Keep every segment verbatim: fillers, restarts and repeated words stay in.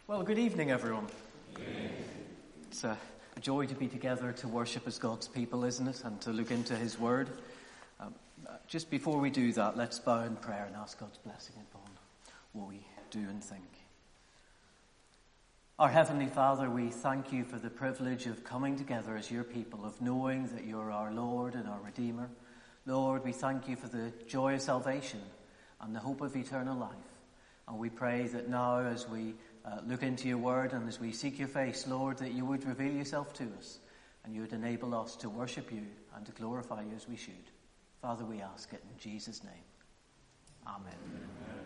Well, good evening, everyone. It's a joy to be together to worship as God's people, isn't it? And to look into His Word. Um, just before we do that, let's bow in prayer and ask God's blessing upon what we do and think. Our Heavenly Father, we thank you for the privilege of coming together as your people, of knowing that you're our Lord and our Redeemer. Lord, we thank you for the joy of salvation and the hope of eternal life. And we pray that now as we uh, look into your word and as we seek your face, Lord, that you would reveal yourself to us and you would enable us to worship you and to glorify you as we should. Father, we ask it in Jesus' name. Amen. Amen.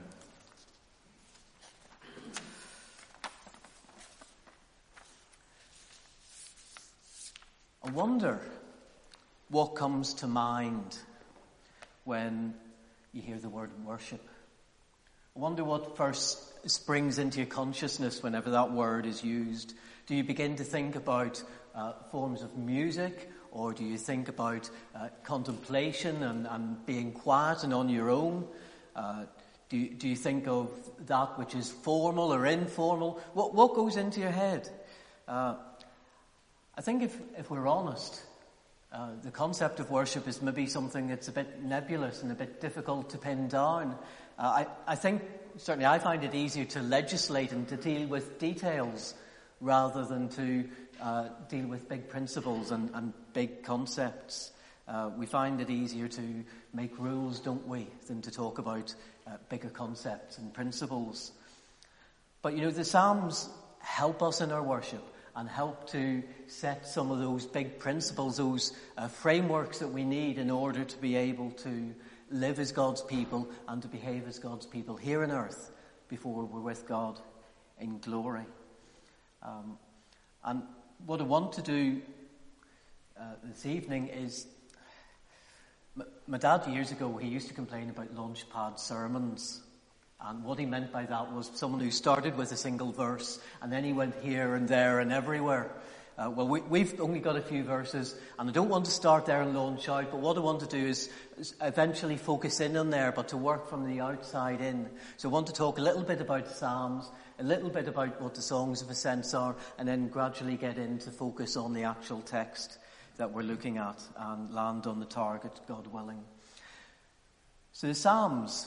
I wonder what comes to mind when you hear the word worship. I wonder what first springs into your consciousness whenever that word is used. Do you begin to think about uh, forms of music, or do you think about uh, contemplation and, and being quiet and on your own? Uh, do, you, do you think of that which is formal or informal? What, what goes into your head? Uh, I think if, if we're honest, uh, the concept of worship is maybe something that's a bit nebulous and a bit difficult to pin down. Uh, I, I think, certainly I find it easier to legislate and to deal with details rather than to uh, deal with big principles and, and big concepts. Uh, we find it easier to make rules, don't we, than to talk about uh, bigger concepts and principles. But, you know, the Psalms help us in our worship and help to set some of those big principles, those uh, frameworks that we need in order to be able to live as God's people and to behave as God's people here on earth before we're with God in glory. Um, and what I want to do uh, this evening is, my, my dad years ago, he used to complain about launchpad sermons. And what he meant by that was someone who started with a single verse and then he went here and there and everywhere. Uh, well, we, we've only got a few verses, and I don't want to start there and launch out, but what I want to do is, is eventually focus in on there, but to work from the outside in. So I want to talk a little bit about Psalms, a little bit about what the songs of ascents are, and then gradually get into focus on the actual text that we're looking at and land on the target, God willing. So the Psalms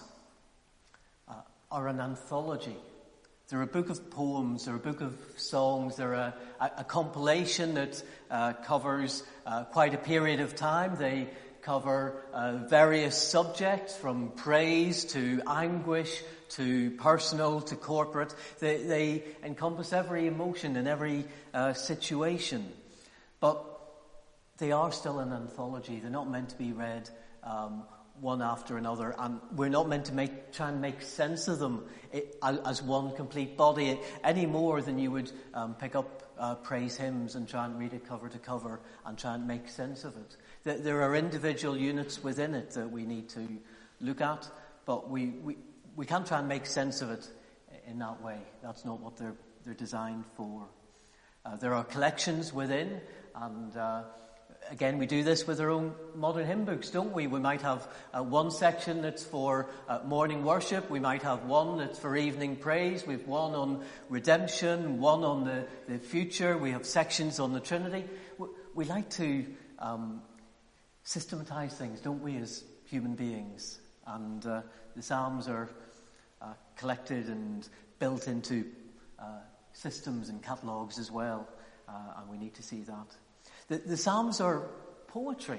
uh, are an anthology. They're a book of poems, they're a book of songs, they're a, a, a compilation that uh, covers uh, quite a period of time. They cover uh, various subjects, from praise to anguish to personal to corporate. They, they encompass every emotion and every uh, situation. But they are still an anthology. They're not meant to be read um, one after another, and we're not meant to make, try and make sense of them as one complete body any more than you would um, pick up uh, praise hymns and try and read it cover to cover and try and make sense of it. There are individual units within it that we need to look at, but we, we, we can't try and make sense of it in that way. That's not what they're, they're designed for. Uh, there are collections within, and uh, Again, we do this with our own modern hymn books, don't we? We might have uh, one section that's for uh, morning worship. We might have one that's for evening praise. We have one on redemption, one on the, the future. We have sections on the Trinity. We, we like to um, systematize things, don't we, as human beings? And uh, the Psalms are uh, collected and built into uh, systems and catalogues as well, uh, and we need to see that. The, the Psalms are poetry,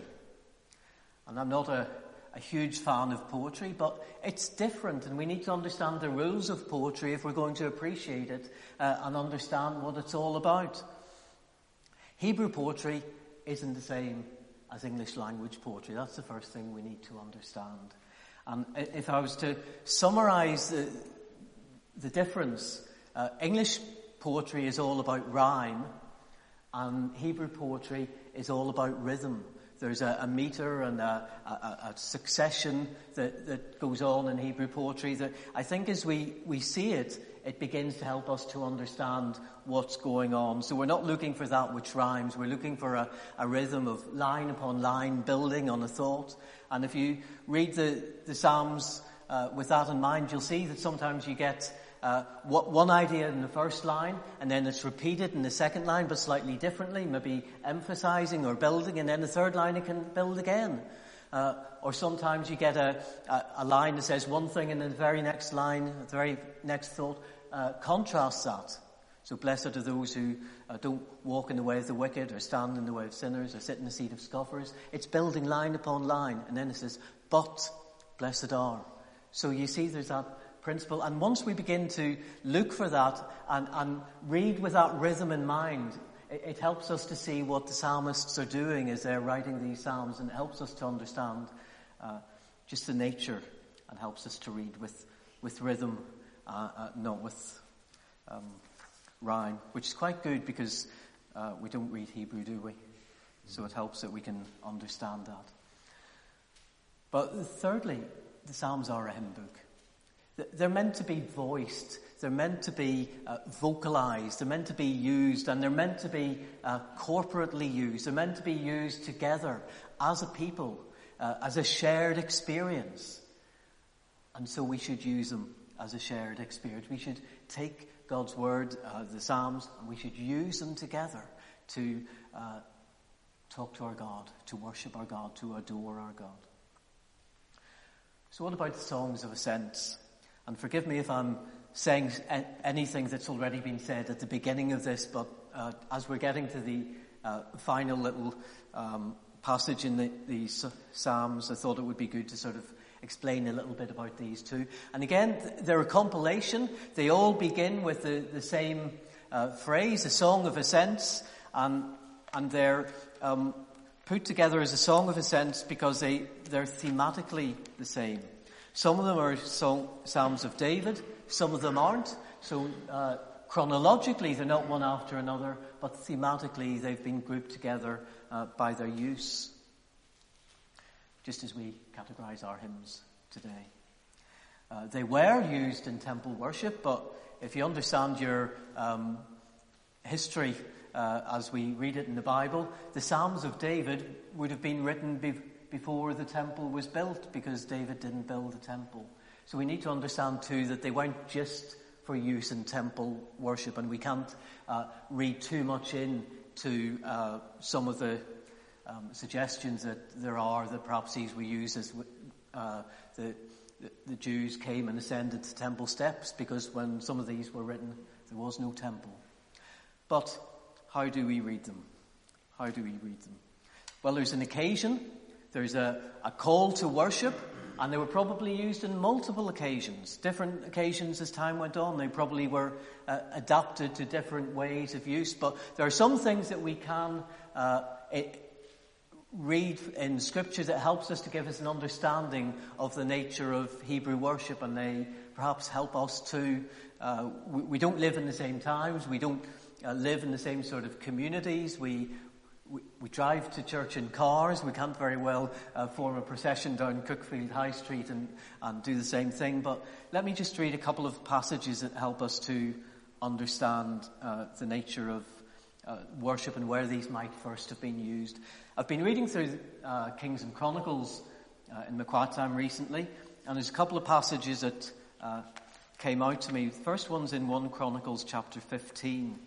and I'm not a, a huge fan of poetry, but it's different, and we need to understand the rules of poetry if we're going to appreciate it uh, and understand what it's all about. Hebrew poetry isn't the same as English language poetry. That's the first thing we need to understand. And if I was to summarize the, the difference, uh, English poetry is all about rhyme, and Hebrew poetry is all about rhythm. There's a, a meter and a, a, a succession that, that goes on in Hebrew poetry that I think as we, we see it, it begins to help us to understand what's going on. So we're not looking for that which rhymes. We're looking for a, a rhythm of line upon line, building on a thought. And if you read the, the Psalms uh, with that in mind, you'll see that sometimes you get uh, what, one idea in the first line, and then it's repeated in the second line, but slightly differently, maybe emphasizing or building, and then the third line it can build again. Uh, or sometimes you get a, a, a line that says one thing, and then the very next line, the very next thought, uh, contrasts that. So blessed are those who uh, don't walk in the way of the wicked, or stand in the way of sinners, or sit in the seat of scoffers. It's building line upon line. And then it says, but blessed are. So you see there's that principle. And once we begin to look for that and, and read with that rhythm in mind, it, it helps us to see what the psalmists are doing as they're writing these psalms, and it helps us to understand uh, just the nature, and helps us to read with, with rhythm, uh, uh, not with... Um, rhyme, which is quite good because uh, we don't read Hebrew, do we? So it helps that we can understand that. But thirdly, the Psalms are a hymn book. They're meant to be voiced, they're meant to be uh, vocalized, they're meant to be used, and they're meant to be uh, corporately used. They're meant to be used together as a people, uh, as a shared experience. And so we should use them as a shared experience. We should take God's word, uh, the Psalms, and we should use them together to uh, talk to our God, to worship our God, to adore our God. So what about the songs of ascents? And forgive me if I'm saying a- anything that's already been said at the beginning of this, but uh, as we're getting to the uh, final little um, passage in the, the Psalms, I thought it would be good to sort of explain a little bit about these two. And again, they're a compilation. They all begin with the, the same uh, phrase, a song of ascents, and, and they're um, put together as a song of ascents because they, they're thematically the same. Some of them are song, Psalms of David, some of them aren't. So uh, chronologically, they're not one after another, but thematically, they've been grouped together uh, by their use, just as we categorize our hymns today. Uh, they were used in temple worship, but if you understand your um, history uh, as we read it in the Bible, the Psalms of David would have been written be- before the temple was built, because David didn't build the temple. So we need to understand too that they weren't just for use in temple worship, and we can't uh, read too much into uh, some of the Um, suggestions that there are that perhaps these were used as uh, the, the the Jews came and ascended the temple steps, because when some of these were written, there was no temple. But how do we read them? How do we read them? Well, there's an occasion, there's a, a call to worship, and they were probably used in multiple occasions, different occasions as time went on. They probably were uh, adapted to different ways of use, but there are some things that we can uh, it, read in Scripture that helps us to give us an understanding of the nature of Hebrew worship, and they perhaps help us to, uh, we, we don't live in the same times, we don't uh, live in the same sort of communities, we, we we drive to church in cars, we can't very well uh, form a procession down Cookfield High Street and, and do the same thing, but let me just read a couple of passages that help us to understand uh, the nature of uh, worship and where these might first have been used. I've been reading through uh, Kings and Chronicles uh, in my quiet time recently, and there's a couple of passages that uh, came out to me. The first one's in First Chronicles chapter fifteen,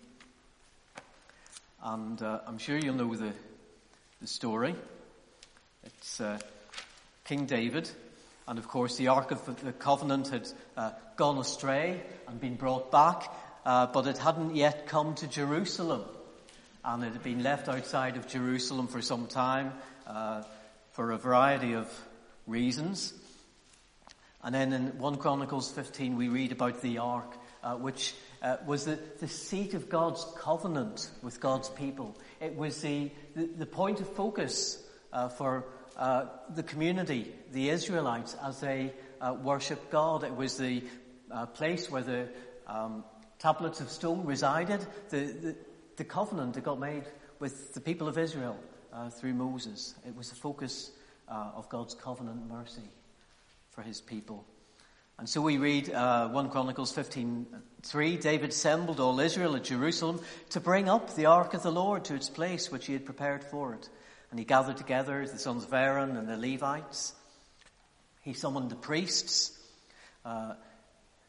and uh, I'm sure you'll know the the story. It's uh, King David, and of course the Ark of the Covenant had uh, gone astray and been brought back, uh, but it hadn't yet come to Jerusalem. And it had been left outside of Jerusalem for some time, uh, for a variety of reasons. And then in First Chronicles fifteen, we read about the ark, uh, which uh, was the, the seat of God's covenant with God's people. It was the, the, the point of focus uh, for uh, the community, the Israelites, as they uh, worshiped God. It was the uh, place where the um, tablets of stone resided, the, the The covenant that God made with the people of Israel uh, through Moses. It was the focus uh, of God's covenant mercy for his people. And so we read uh, First Chronicles fifteen three, David assembled all Israel at Jerusalem to bring up the ark of the Lord to its place which he had prepared for it. And he gathered together the sons of Aaron and the Levites. He summoned the priests. Uh,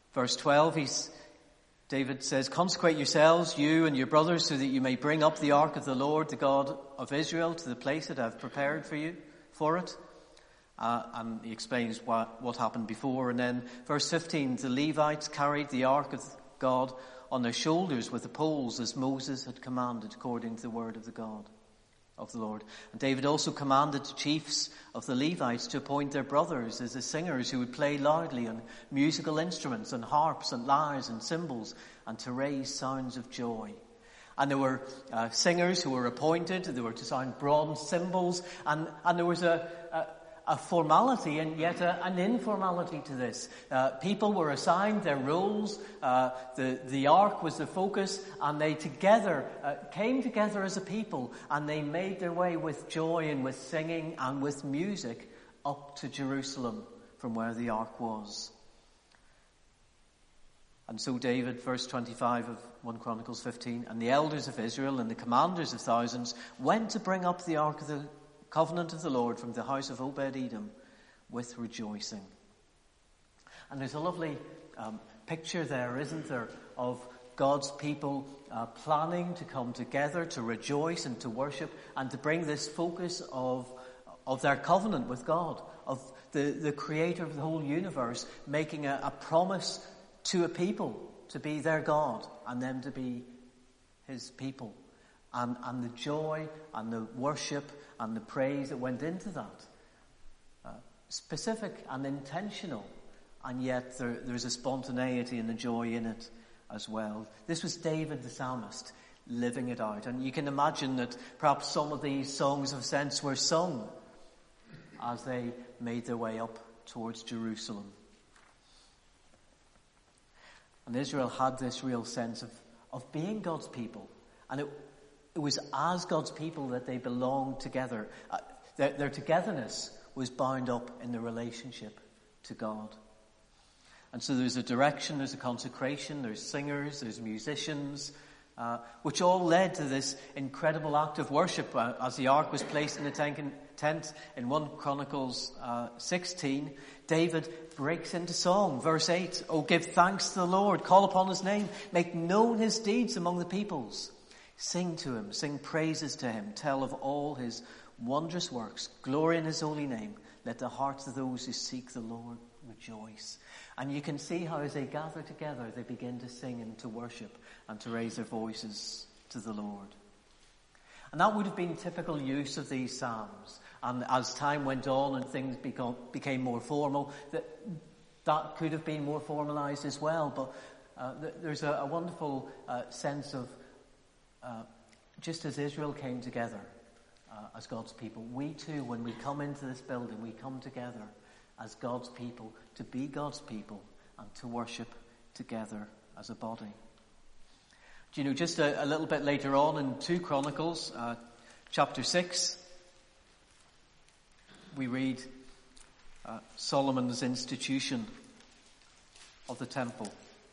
Verse twelve, he's, David says, consecrate yourselves, you and your brothers, so that you may bring up the ark of the Lord, the God of Israel, to the place that I've prepared for you, for it. Uh, and he explains what, what happened before. And then verse fifteen, the Levites carried the ark of God on their shoulders with the poles, as Moses had commanded, according to the word of the God, of the Lord. And David also commanded the chiefs of the Levites to appoint their brothers as the singers who would play loudly on musical instruments and harps and lyres and cymbals, and to raise sounds of joy. And there were uh, singers who were appointed. They were to sound bronze cymbals, and, and there was a, a A formality and yet a, an informality to this. Uh, people were assigned their roles. Uh, the, the ark was the focus, and they together uh, came together as a people, and they made their way with joy and with singing and with music up to Jerusalem from where the ark was. And so David, verse twenty-five of First Chronicles fifteen, and the elders of Israel and the commanders of thousands went to bring up the ark of the covenant of the Lord from the house of Obed-Edom with rejoicing. And there's a lovely um, picture there, isn't there, of God's people uh, planning to come together to rejoice and to worship and to bring this focus of of their covenant with God, of the, the creator of the whole universe, making a, a promise to a people to be their God and them to be his people. And, and the joy and the worship and the praise that went into that. Uh, specific and intentional. And yet there, there's a spontaneity and a joy in it as well. This was David the psalmist living it out. And you can imagine that perhaps some of these songs of ascents were sung as they made their way up towards Jerusalem. And Israel had this real sense of, of being God's people. And it It was as God's people that they belonged together. Uh, their, their togetherness was bound up in the relationship to God. And so there's a direction, there's a consecration, there's singers, there's musicians, uh, which all led to this incredible act of worship uh, as the ark was placed in the tent in First Chronicles uh, sixteen. David breaks into song. Verse eight, "Oh, give thanks to the Lord, call upon his name, make known his deeds among the peoples. Sing to him, sing praises to him, tell of all his wondrous works, glory in his holy name. Let the hearts of those who seek the Lord rejoice." And you can see how as they gather together, they begin to sing and to worship and to raise their voices to the Lord. And that would have been typical use of these psalms. And as time went on and things become, became more formal, that, that could have been more formalized as well. But uh, th- there's a, a wonderful uh, sense of Uh, just as Israel came together uh, as God's people, we too, when we come into this building, we come together as God's people to be God's people and to worship together as a body. Do you know, just a, a little bit later on in Second Chronicles, uh, chapter six, we read uh, Solomon's institution of the temple.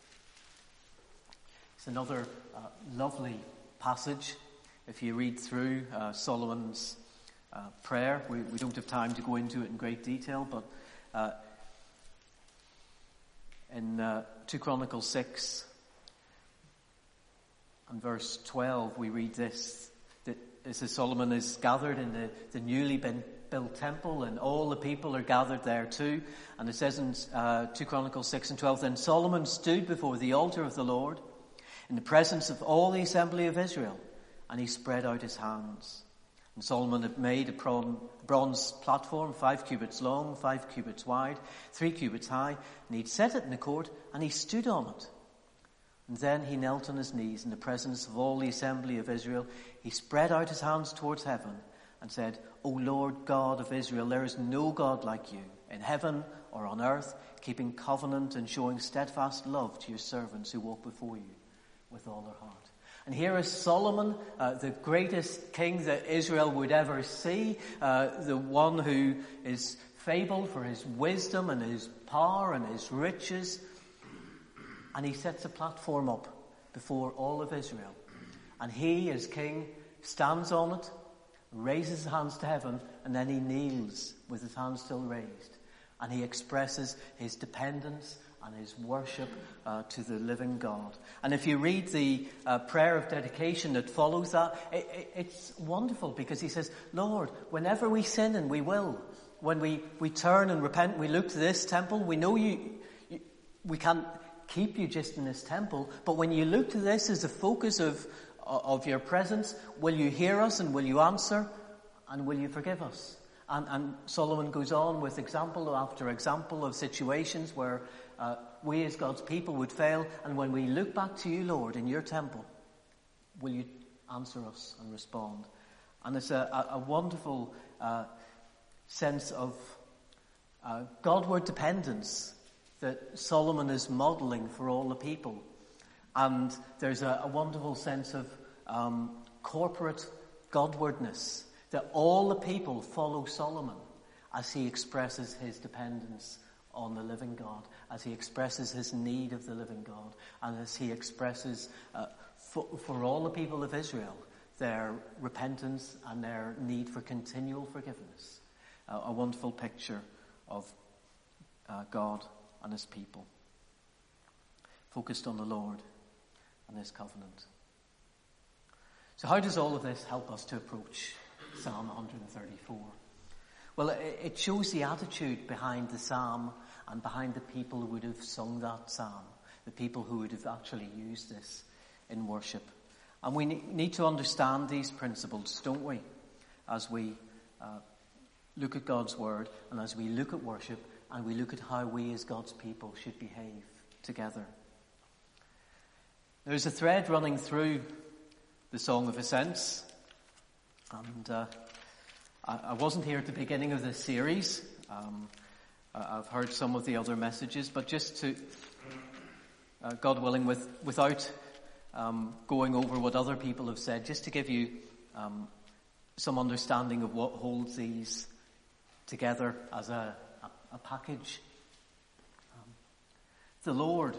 It's another uh, lovely passage. If you read through uh, Solomon's uh, prayer, we, we don't have time to go into it in great detail, but uh, in uh, Second Chronicles six and verse twelve, we read this, that it says Solomon is gathered in the, the newly been built temple, and all the people are gathered there too. And it says in uh, Second Chronicles six and twelve, "Then Solomon stood before the altar of the Lord in the presence of all the assembly of Israel, and he spread out his hands. And Solomon had made a bronze platform, five cubits long, five cubits wide, three cubits high, and he'd set it in the court, and he stood on it. And then he knelt on his knees in the presence of all the assembly of Israel. He spread out his hands towards heaven and said, O Lord God of Israel, there is no God like you in heaven or on earth, keeping covenant and showing steadfast love to your servants who walk before you with all their heart." And here is Solomon, uh, the greatest king that Israel would ever see, uh, the one who is fabled for his wisdom and his power and his riches. And he sets a platform up before all of Israel. And he, as king, stands on it, raises his hands to heaven, and then he kneels with his hands still raised. And he expresses his dependence and his worship uh, to the living God. And if you read the uh, prayer of dedication that follows that, it, it, it's wonderful, because he says, Lord, whenever we sin, and we will, when we, we turn and repent, we look to this temple, we know you, you we can't keep you just in this temple, but when you look to this as the focus of, of your presence, will you hear us and will you answer and will you forgive us? And, and Solomon goes on with example after example of situations where uh, we as God's people would fail. And when we look back to you, Lord, in your temple, will you answer us and respond? And it's a, a, a wonderful uh, sense of uh, Godward dependence that Solomon is modeling for all the people. And there's a, a wonderful sense of um, corporate Godwardness, that all the people follow Solomon as he expresses his dependence on the living God, as he expresses his need of the living God, and as he expresses uh, for, for all the people of Israel their repentance and their need for continual forgiveness. Uh, a wonderful picture of uh, God and his people, focused on the Lord and his covenant. So how does all of this help us to approach Psalm one thirty-four? Well, it shows the attitude behind the psalm and behind the people who would have sung that psalm, the people who would have actually used this in worship. And we need to understand these principles, don't we, as we uh, look at God's word and as we look at worship and we look at how we as God's people should behave together. There's a thread running through the Song of Ascents. And uh, I, I wasn't here at the beginning of this series. Um, I've heard some of the other messages, but just to, uh, God willing, with, without um, going over what other people have said, just to give you um, some understanding of what holds these together as a, a, a package. Um, the Lord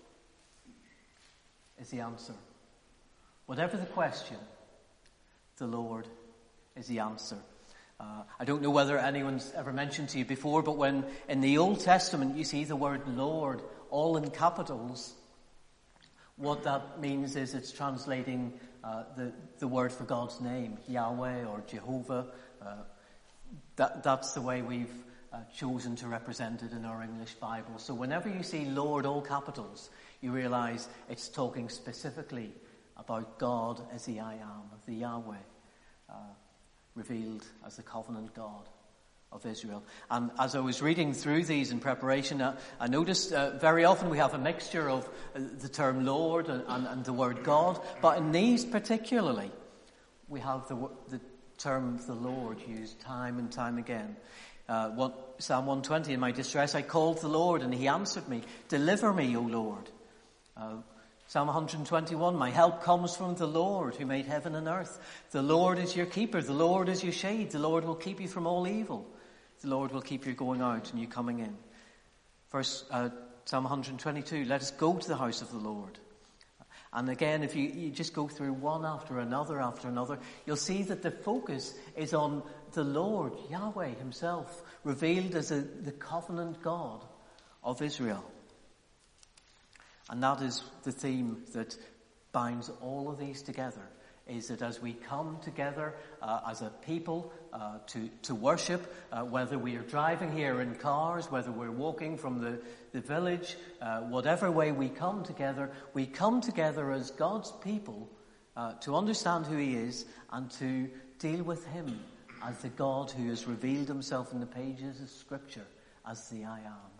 is the answer. Whatever the question, the Lord is the answer. Uh, I don't know whether anyone's ever mentioned to you before, but when in the Old Testament you see the word Lord all in capitals, what that means is it's translating uh, the, the word for God's name, Yahweh or Jehovah. Uh, that, that's the way we've uh, chosen to represent it in our English Bible. So whenever you see Lord all capitals, you realize it's talking specifically about God as the I Am, the Yahweh, uh, revealed as the covenant God of Israel. And as I was reading through these in preparation, uh, I noticed uh, very often we have a mixture of uh, the term Lord and, and, and the word God, but in these particularly, we have the, the term the Lord used time and time again. Uh, one, Psalm one twenty, in my distress I called the Lord and he answered me. Deliver me, O Lord. Uh, Psalm one twenty-one, my help comes from the Lord who made heaven and earth. The Lord is your keeper. The Lord is your shade. The Lord will keep you from all evil. The Lord will keep you going out and you coming in. First, uh, Psalm one twenty-two, let us go to the house of the Lord. And again, if you, you just go through one after another after another, you'll see that the focus is on the Lord, Yahweh himself, revealed as a, the covenant God of Israel. And that is the theme that binds all of these together, is that as we come together uh, as a people uh, to, to worship, uh, whether we are driving here in cars, whether we're walking from the, the village, uh, whatever way we come together, we come together as God's people uh, to understand who he is and to deal with him as the God who has revealed himself in the pages of Scripture as the I Am.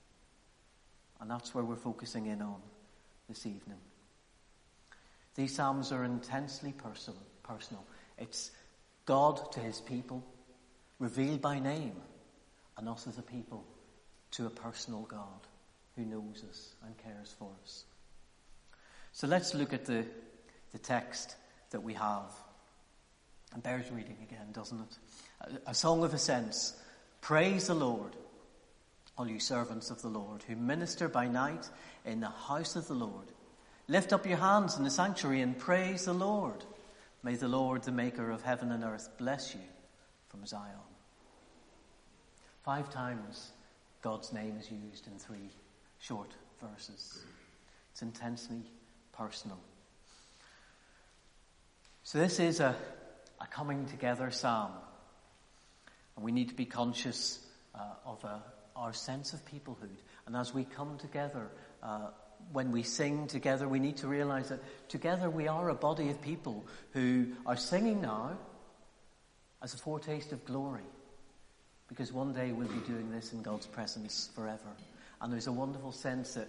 And that's where we're focusing in on this evening. These psalms are intensely personal. personal. It's God to his people, revealed by name, and us as a people to a personal God who knows us and cares for us. So let's look at the, the text that we have. And bears reading again, doesn't it? A, a song of ascents. Praise the Lord, all you servants of the Lord, who minister by night in the house of the Lord. Lift up your hands in the sanctuary and praise the Lord. May the Lord, the maker of heaven and earth, bless you from Zion. Five times God's name is used in three short verses. It's intensely personal. So this is a, a coming together psalm. And we need to be conscious uh, of a, our sense of peoplehood. And as we come together, uh, when we sing together, we need to realize that together we are a body of people who are singing now as a foretaste of glory. Because one day we'll be doing this in God's presence forever. And there's a wonderful sense that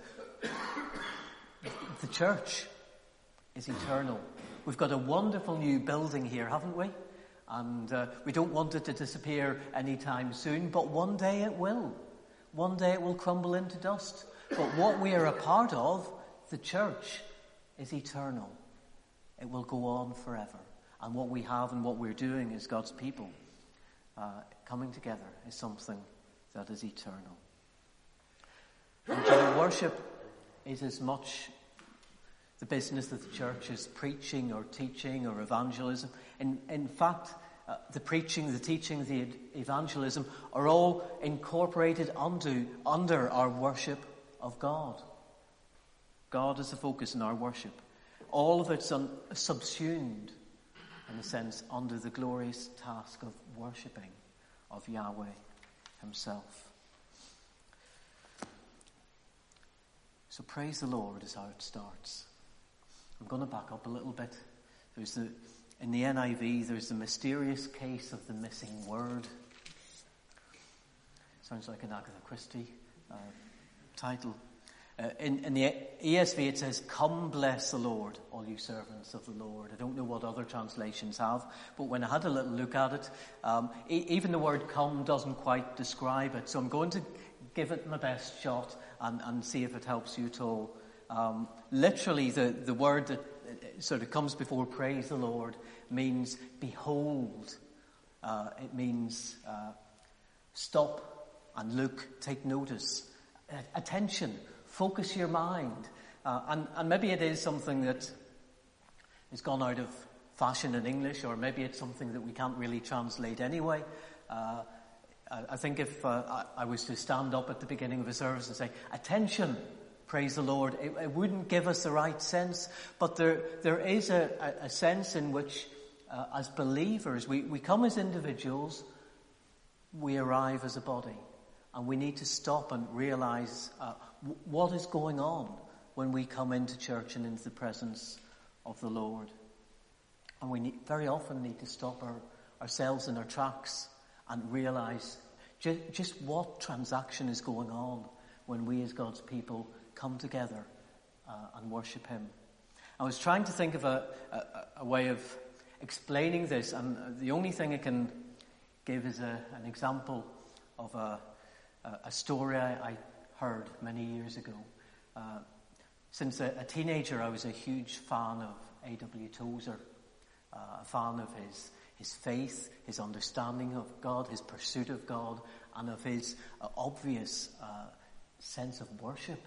the church is eternal. We've got a wonderful new building here, haven't we? And uh, we don't want it to disappear anytime soon, but one day it will. One day it will crumble into dust. But what we are a part of, the church, is eternal. It will go on forever. And what we have and what we're doing as God's people, uh, coming together, is something that is eternal. And you know, worship is as much the business of the church as preaching or teaching or evangelism. In, in fact, uh, the preaching, the teaching, the evangelism are all incorporated under, under our worship of God. God is the focus in our worship. All of it's un, subsumed, in a sense, under the glorious task of worshipping of Yahweh himself. So praise the Lord is how it starts. I'm going to back up a little bit. There's the, in the N I V, there's the mysterious case of the missing word. Sounds like an Agatha Christie uh, title. Uh, in, in the E S V it says, "Come bless the Lord, all you servants of the Lord." I don't know what other translations have, but when I had a little look at it, um, e- even the word "come" doesn't quite describe it. So I'm going to give it my best shot and, and see if it helps you at all. Um, literally, the, the word that sort of comes before praise the Lord means behold. Uh, it means uh, stop and look, take notice, uh, attention, focus your mind. Uh, and, and maybe it is something that has gone out of fashion in English, or maybe it's something that we can't really translate anyway. Uh, I, I think if uh, I, I was to stand up at the beginning of a service and say, attention, praise the Lord, it, it wouldn't give us the right sense. But there there is a, a, a sense in which, uh, as believers, we, we come as individuals, we arrive as a body. And we need to stop and realize uh, w- what is going on when we come into church and into the presence of the Lord. And we need, very often need to stop our, ourselves in our tracks and realize ju- just what transaction is going on when we as God's people come together uh, and worship him. I was trying to think of a, a, a way of explaining this, and the only thing I can give is a, an example of a, a story I, I heard many years ago. Uh, since a, a teenager, I was a huge fan of A W Tozer, uh, a fan of his his faith, his understanding of God, his pursuit of God, and of his uh, obvious uh, sense of worship.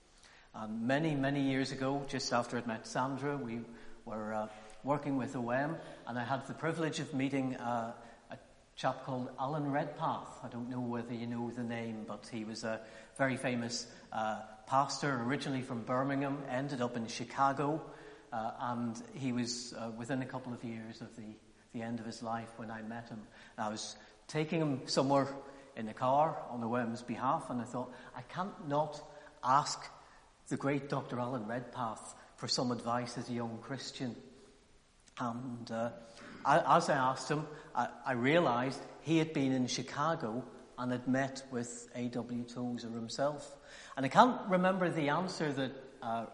And many, many years ago, just after I'd met Sandra, we were uh, working with O M, and I had the privilege of meeting uh, a chap called Alan Redpath. I don't know whether you know the name, but he was a very famous uh, pastor, originally from Birmingham, ended up in Chicago, uh, and he was uh, within a couple of years of the, the end of his life when I met him. And I was taking him somewhere in a car on O M's behalf, and I thought, I can't not ask the great Doctor Alan Redpath for some advice as a young Christian. And uh, I, as I asked him, I, I realized he had been in Chicago and had met with A W Tozer himself. And I can't remember the answer that uh,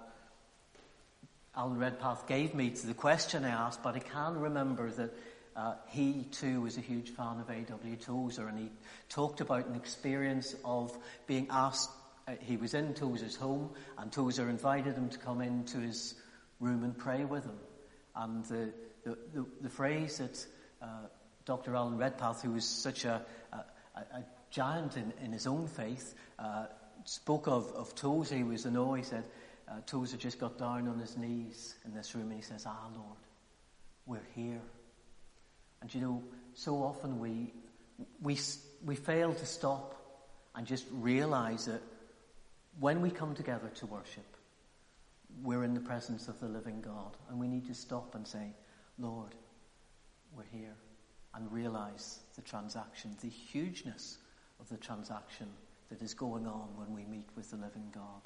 Alan Redpath gave me to the question I asked, but I can remember that uh, he too was a huge fan of A W Tozer, and he talked about an experience of being asked. Uh, he was in Tozer's home, and Tozer invited him to come into his room and pray with him. And the the, the, the phrase that uh, Doctor Alan Redpath, who was such a, a, a giant in, in his own faith, uh, spoke of, of Tozer. He was in awe. He said, uh, Tozer just got down on his knees in this room, and he says, "Ah, Lord, we're here." And you know, so often we we we fail to stop and just realize that when we come together to worship, we're in the presence of the living God, and we need to stop and say, Lord, we're here, and realize the transaction, the hugeness of the transaction that is going on when we meet with the living God.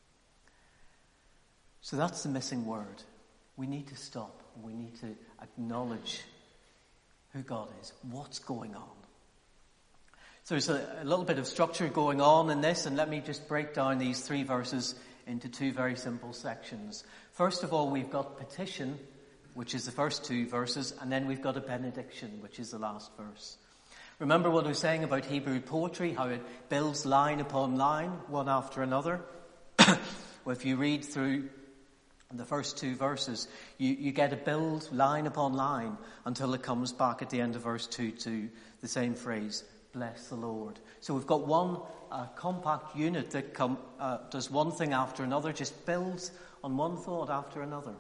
So that's the missing word. We need to stop. We need to acknowledge who God is, what's going on. So there's a, a little bit of structure going on in this, and let me just break down these three verses into two very simple sections. First of all, we've got petition, which is the first two verses, and then we've got a benediction, which is the last verse. Remember what I was saying about Hebrew poetry, how it builds line upon line, one after another? Well, if you read through the first two verses, you, you get a build line upon line until it comes back at the end of verse two to the same phrase, bless the Lord. So we've got one uh, compact unit that com- uh, does one thing after another, just builds on one thought after another.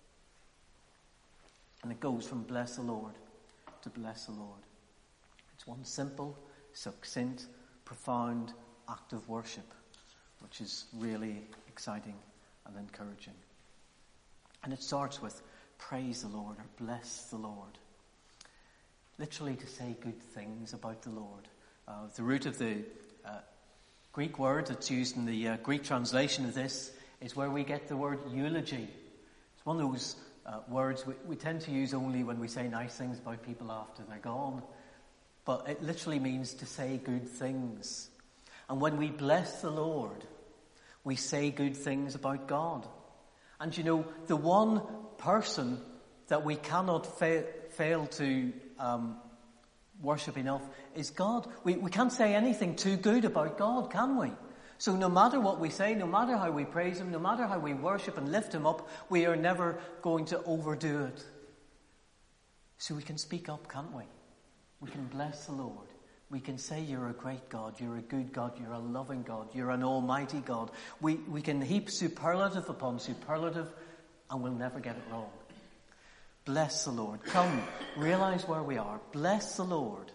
And it goes from bless the Lord to bless the Lord. It's one simple, succinct, profound act of worship, which is really exciting and encouraging. And it starts with praise the Lord or bless the Lord. Literally to say good things about the Lord. Uh, the root of the uh, Greek word that's used in the uh, Greek translation of this is where we get the word eulogy. It's one of those uh, words we, we tend to use only when we say nice things about people after they're gone. But it literally means to say good things. And when we bless the Lord, we say good things about God. And you know, the one person that we cannot fa- fail to um, worship enough is God. We, we can't say anything too good about God, can we? So no matter what we say, no matter how we praise Him, no matter how we worship and lift Him up, we are never going to overdo it. So we can speak up, can't we? We can bless the Lord. We can say you're a great God, you're a good God, you're a loving God, you're an almighty God. We, we can heap superlative upon superlative, and we'll never get it wrong. Bless the Lord. Come, realize where we are. Bless the Lord.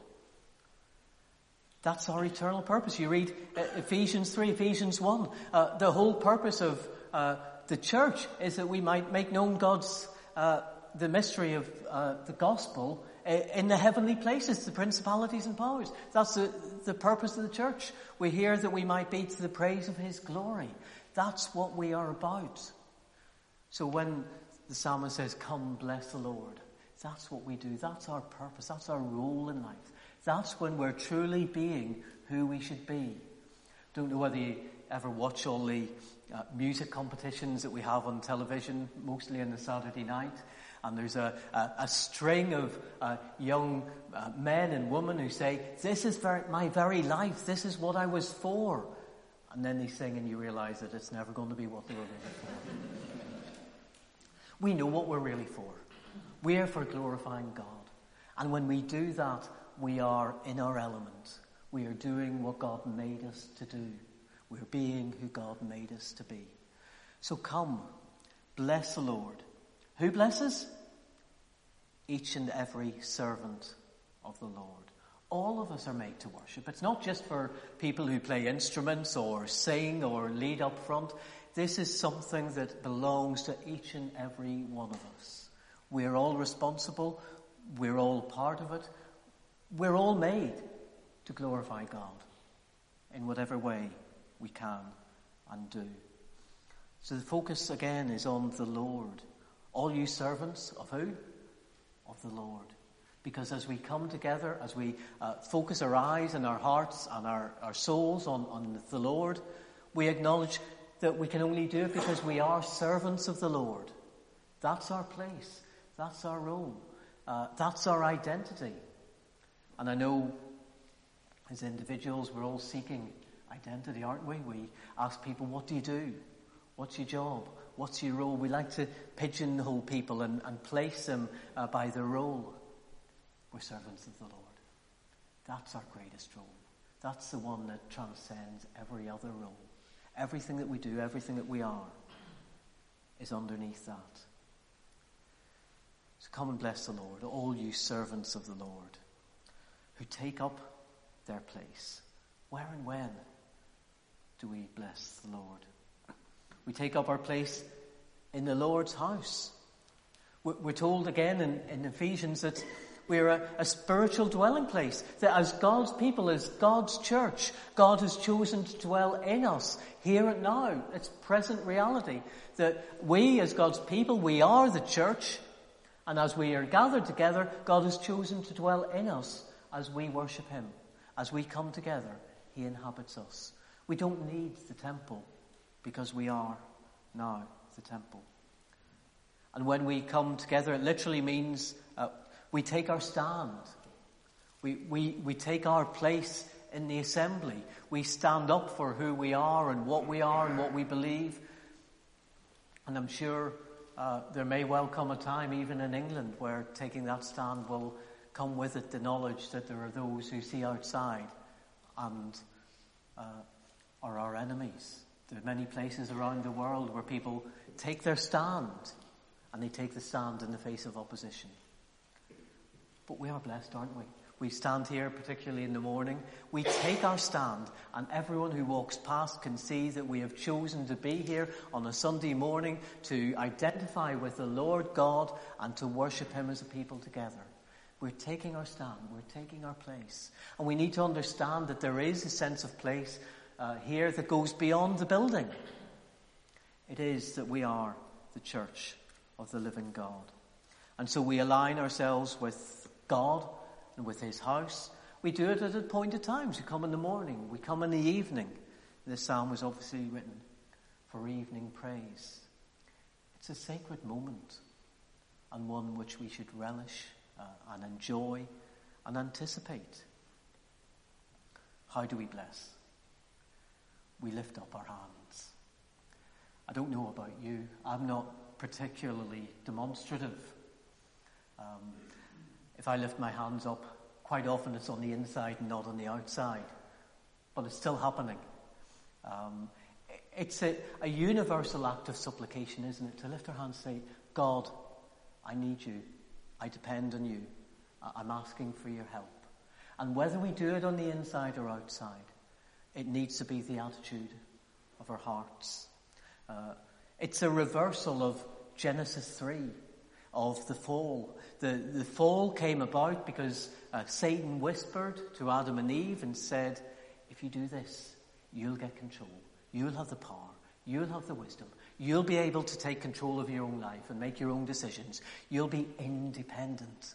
That's our eternal purpose. You read uh, Ephesians three, Ephesians one. Uh, the whole purpose of uh, the church is that we might make known God's, uh, the mystery of uh, the gospel in the heavenly places, the principalities and powers. That's the, the purpose of the church. We're here that we might be to the praise of His glory. That's what we are about. So when the psalmist says, come bless the Lord, that's what we do. That's our purpose. That's our role in life. That's when we're truly being who we should be. Don't know whether you ever watch all the uh, music competitions that we have on television, mostly on the Saturday night. And there's a, a, a string of uh, young uh, men and women who say, this is very, my very life, this is what I was for. And then they sing and you realize that it's never going to be what they were really for. We know what we're really for. We are for glorifying God. And when we do that, we are in our element. We are doing what God made us to do. We're being who God made us to be. So come, bless the Lord. Who blesses? Each and every servant of the Lord. All of us are made to worship. It's not just for people who play instruments or sing or lead up front. This is something that belongs to each and every one of us. We're all responsible. We're all part of it. We're all made to glorify God in whatever way we can and do. So the focus again is on the Lord. All you servants of who? Of the Lord. Because as we come together, as we uh, focus our eyes and our hearts and our, our souls on, on the Lord, we acknowledge that we can only do it because we are servants of the Lord. That's our place. That's our role. Uh, that's our identity. And I know as individuals we're all seeking identity, aren't we? We ask people, what do you do? What's your job? What's your role? We like to pigeonhole people and, and place them uh, by their role. We're servants of the Lord. That's our greatest role. That's the one that transcends every other role. Everything that we do, everything that we are, is underneath that. So come and bless the Lord, all you servants of the Lord, who take up their place. Where and when? do we bless the Lord. We take up our place in the Lord's house. We're told again in, in Ephesians that we're a, a spiritual dwelling place. That as God's people, as God's church, God has chosen to dwell in us here and now. It's present reality. That we as God's people, we are the church. And as we are gathered together, God has chosen to dwell in us as we worship him. As we come together, he inhabits us. We don't need the temple because we are now the temple. And when we come together, it literally means uh, we take our stand. We, we, we take our place in the assembly. We stand up for who we are and what we are and what we believe. And I'm sure uh, there may well come a time, even in England, where taking that stand will come with it the knowledge that there are those who see outside and uh, are our enemies. There are many places around the world where people take their stand, and they take the stand in the face of opposition. But we are blessed, aren't we? We stand here, particularly in the morning. We take our stand, and everyone who walks past can see that we have chosen to be here on a Sunday morning to identify with the Lord God and to worship him as a people together. We're taking our stand. We're taking our place. And we need to understand that there is a sense of place uh, here that goes beyond the building. It is that we are the church of the living God. And so we align ourselves with God and with his house. We do it at appointed times. We come in the morning. We come in the evening. This psalm was obviously written for evening praise. It's a sacred moment, and one which we should relish uh, and enjoy and anticipate. How do we bless? We lift up our hands. I don't know about you. I'm not particularly demonstrative. Um, if I lift my hands up, quite often it's on the inside and not on the outside. But it's still happening. Um, it's a, a universal act of supplication, isn't it? To lift our hands and say, God, I need you. I depend on you. I'm asking for your help. And whether we do it on the inside or outside, it needs to be the attitude of our hearts. Uh, it's a reversal of Genesis three, of the fall. The, the fall came about because uh, Satan whispered to Adam and Eve and said, if you do this, you'll get control. You'll have the power. You'll have the wisdom. You'll be able to take control of your own life and make your own decisions. You'll be independent.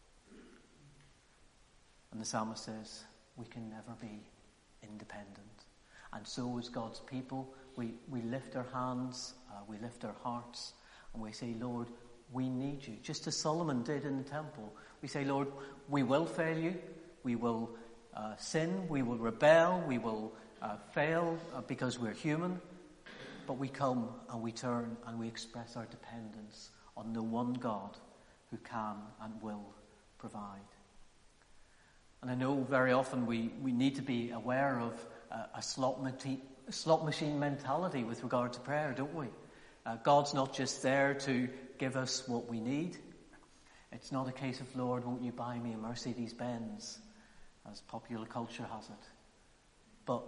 And the psalmist says, we can never be independent. And so as God's people, we, we lift our hands, uh, we lift our hearts, and we say, Lord, we need you. Just as Solomon did in the temple. We say, Lord, we will fail you. We will uh, sin. We will rebel. We will uh, fail uh, because we're human. But we come and we turn and we express our dependence on the one God who can and will provide. And I know very often we, we need to be aware of uh, a slot, mati- slot machine mentality with regard to prayer, don't we? Uh, God's not just there to give us what we need. It's not a case of, Lord, won't you buy me a Mercedes-Benz, as popular culture has it. But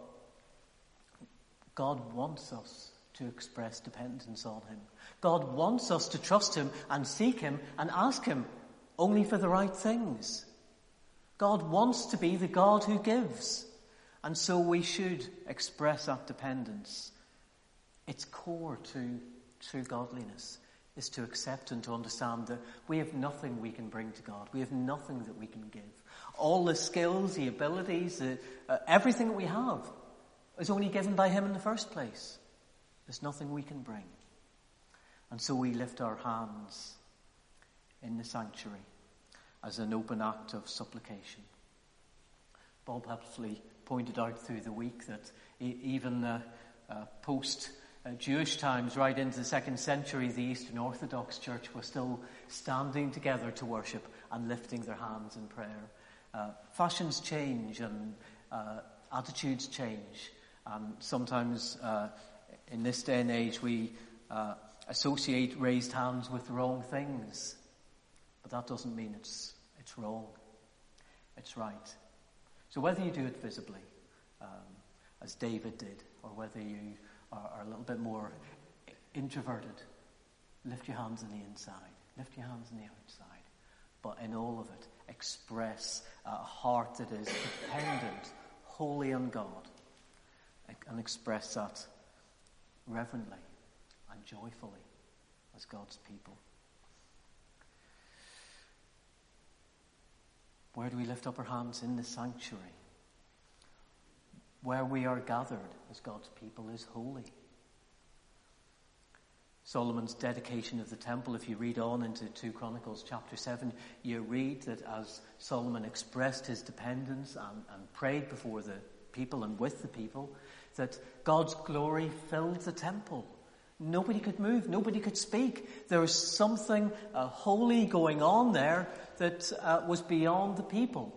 God wants us to express dependence on him. God wants us to trust him and seek him and ask him only for the right things. God wants to be the God who gives. And so we should express that dependence. It's core to true godliness, is to accept and to understand that we have nothing we can bring to God. We have nothing that we can give. All the skills, the abilities, the, uh, everything that we have is only given by him in the first place. There's nothing we can bring. And so we lift our hands in the sanctuary as an open act of supplication. Bob helpfully pointed out through the week that e- even uh, uh, post-Jewish times, right into the second century, the Eastern Orthodox Church was still standing together to worship and lifting their hands in prayer. Uh, fashions change and uh, attitudes change. And sometimes uh, in this day and age we uh, associate raised hands with the wrong things. But that doesn't mean it's it's wrong. It's right. So whether you do it visibly, um, as David did, or whether you are, are a little bit more introverted, lift your hands on the inside, lift your hands on the outside. But in all of it, express a heart that is dependent wholly on God, and express that reverently and joyfully as God's people. Where do we lift up our hands? In the sanctuary. Where we are gathered as God's people is holy. Solomon's dedication of the temple, if you read on into two Chronicles chapter seven, you read that as Solomon expressed his dependence and, and prayed before the people and with the people, that God's glory filled the temple. Nobody could move, nobody could speak. There was something uh, holy going on there that uh, was beyond the people.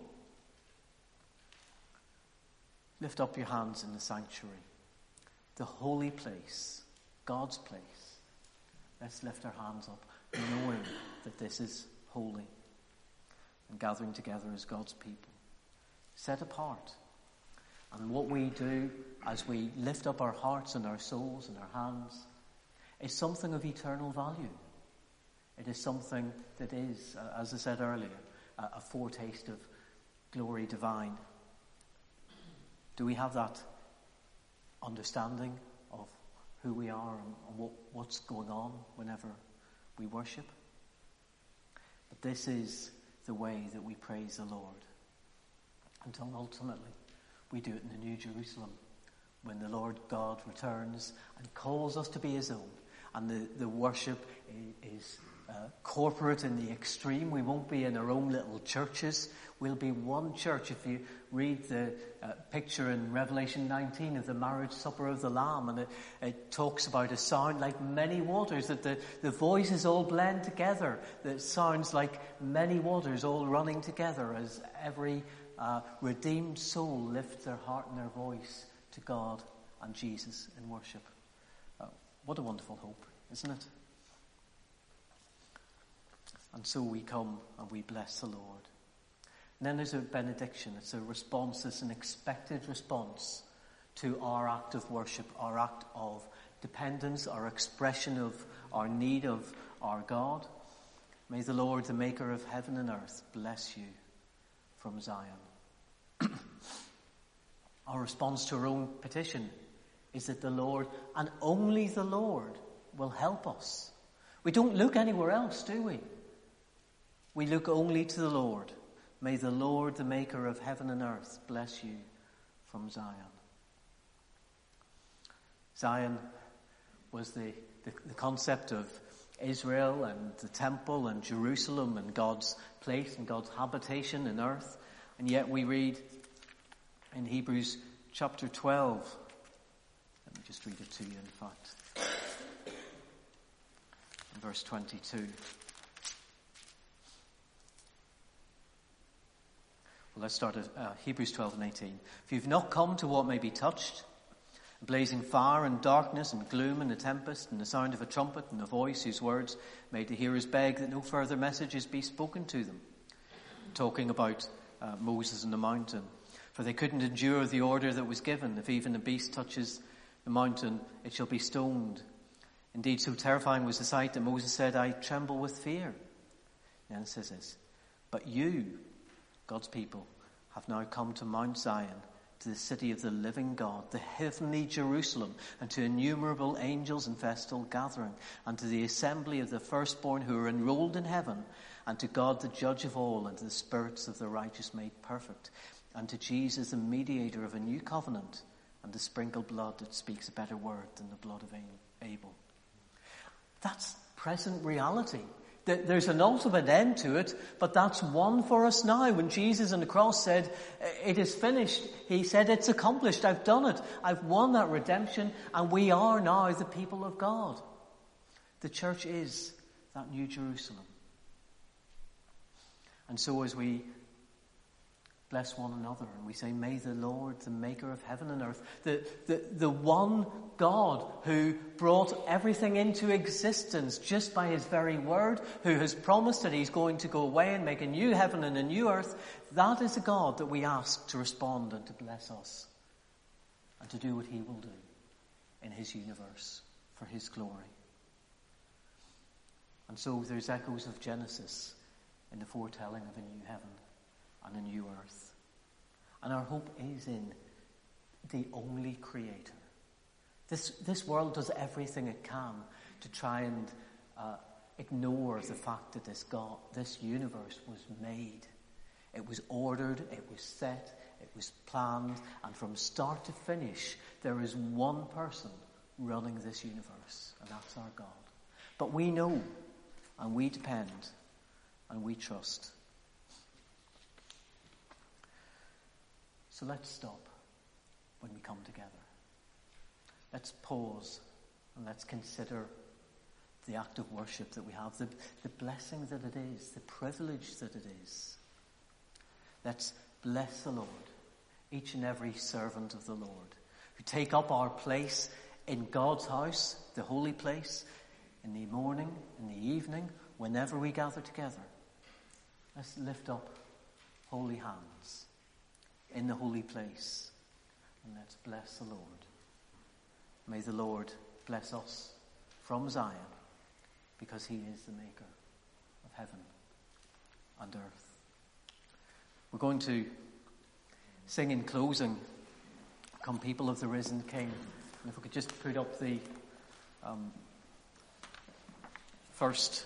Lift up your hands in the sanctuary, the holy place, God's place. Let's lift our hands up, knowing that this is holy, and gathering together as God's people, set apart. And what we do as we lift up our hearts and our souls and our hands is something of eternal value. It is something that is, uh, as I said earlier, a, a foretaste of glory divine. Do we have that understanding of who we are and, and what, what's going on whenever we worship? But this is the way that we praise the Lord, until ultimately we do it in the New Jerusalem, when the Lord God returns and calls us to be his own. And the, the worship is uh, corporate in the extreme. We won't be in our own little churches. We'll be one church. If you read the uh, picture in Revelation nineteen of the marriage supper of the Lamb, and it, it talks about a sound like many waters, that the, the voices all blend together. That sounds like many waters all running together as every uh, redeemed soul lifts their heart and their voice to God and Jesus in worship. Uh, what a wonderful hope, isn't it? And so we come and we bless the Lord. And then there's a benediction. It's a response. It's an expected response to our act of worship, our act of dependence, our expression of our need of our God. May the Lord, the maker of heaven and earth, bless you from Zion. Our response to our own petition is that the Lord, and only the Lord, will help us. We don't look anywhere else, do we? We look only to the Lord. May the Lord, the maker of heaven and earth, bless you from Zion. Zion was the, the, the concept of Israel and the temple and Jerusalem and God's place and God's habitation in earth. And yet we read in Hebrews chapter twelve, let me just read it to you in fact, in verse twenty-two. Well, let's start at uh, Hebrews twelve and eighteen. If you've not come to what may be touched, blazing fire and darkness and gloom and a tempest and the sound of a trumpet and a voice whose words made the hearers beg that no further messages be spoken to them. Talking about uh, Moses and the mountain. For they couldn't endure the order that was given. If even a beast touches the mountain, it shall be stoned. Indeed, so terrifying was the sight that Moses said, I tremble with fear. And it says this, but you, God's people, have now come to Mount Zion, to the city of the living God, the heavenly Jerusalem, and to innumerable angels in festal gathering, and to the assembly of the firstborn who are enrolled in heaven, and to God the judge of all, and to the spirits of the righteous made perfect, and to Jesus the mediator of a new covenant, and the sprinkled blood that speaks a better word than the blood of Abel. That's present reality. There's an ultimate end to it, but that's won for us now. When Jesus on the cross said, it is finished, he said, it's accomplished, I've done it, I've won that redemption, and we are now the people of God. The church is that new Jerusalem. And so as we bless one another and we say, may the Lord, the maker of heaven and earth, the, the, the one God who brought everything into existence just by his very word, who has promised that he's going to go away and make a new heaven and a new earth, that is a God that we ask to respond and to bless us and to do what he will do in his universe for his glory. And so there's echoes of Genesis in the foretelling of a new heaven and a new earth. And our hope is in the only creator. This, this world does everything it can to try and uh, ignore the fact that this God, this universe was made. It was ordered, it was set, it was planned, and from start to finish, there is one person running this universe, and that's our God. But we know, and we depend, and we trust. So let's stop when we come together. Let's pause and let's consider the act of worship that we have, the, the blessing that it is, the privilege that it is. Let's bless the Lord, each and every servant of the Lord, who take up our place in God's house, the holy place, in the morning, in the evening, whenever we gather together. Let's lift up holy hands in the holy place, and let's bless the Lord. May the Lord bless us from Zion, because he is the maker of heaven and earth. We're going to sing in closing, Come People of the Risen King. And if we could just put up the um, first.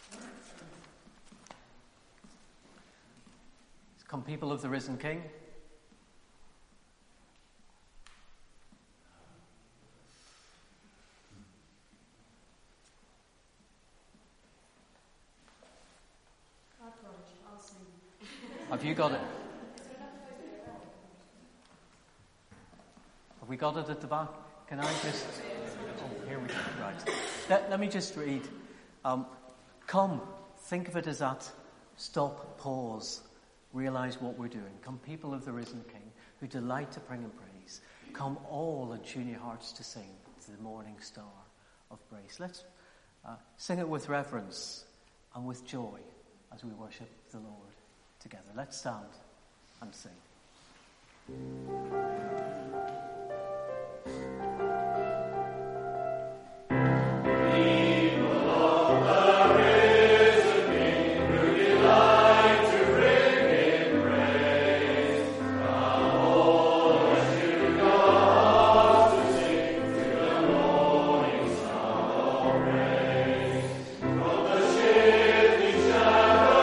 Come People of the Risen King. Have you got it? Have we got it at the back? Can I just... Oh, here we go. Right. Let, let me just read. Um, come, think of it as that. Stop, pause, realize what we're doing. Come, people of the risen King, who delight to bring him praise. Come all and tune your hearts to sing to the morning star of grace. Let's uh, sing it with reverence and with joy as we worship the Lord together. Let's stand and sing.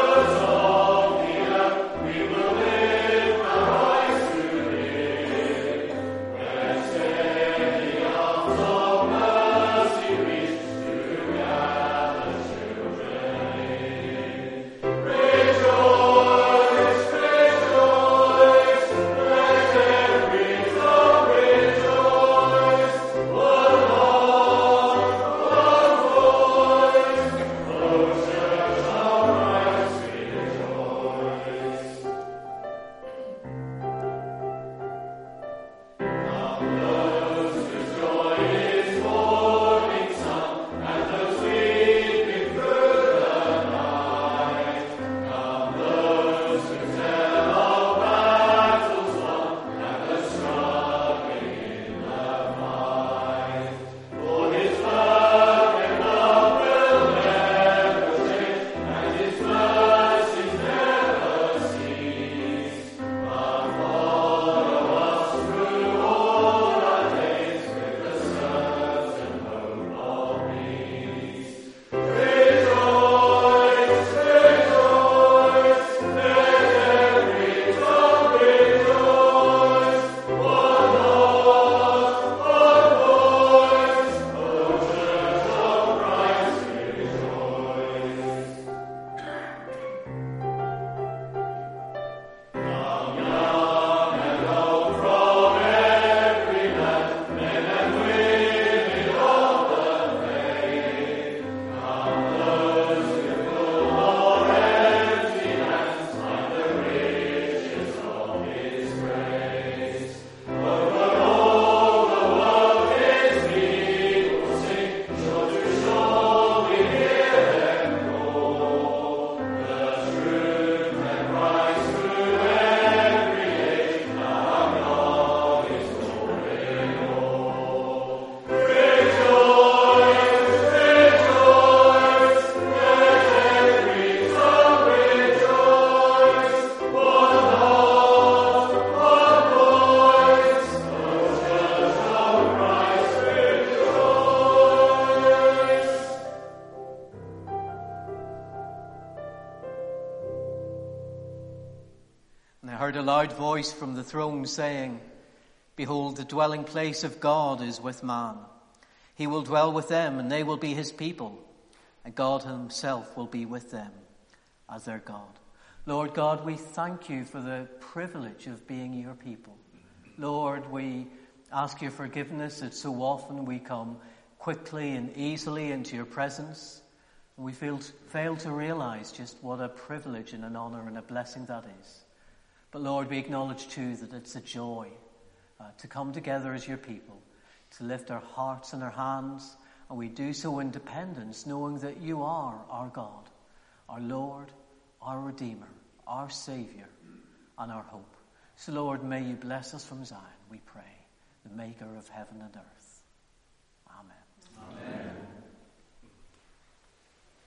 We will live our lives today. I heard a loud voice from the throne saying, "Behold, the dwelling place of God is with man. He will dwell with them, and they will be his people, and God himself will be with them as their God." Lord God, we thank you for the privilege of being your people. Lord, we ask your forgiveness that so often we come quickly and easily into your presence, and we fail, fail to realize just what a privilege and an honor and a blessing that is. But Lord, we acknowledge too that it's a joy uh, to come together as your people, to lift our hearts and our hands, and we do so in dependence, knowing that you are our God, our Lord, our Redeemer, our Savior, and our hope. So Lord, may you bless us from Zion, we pray, the maker of heaven and earth.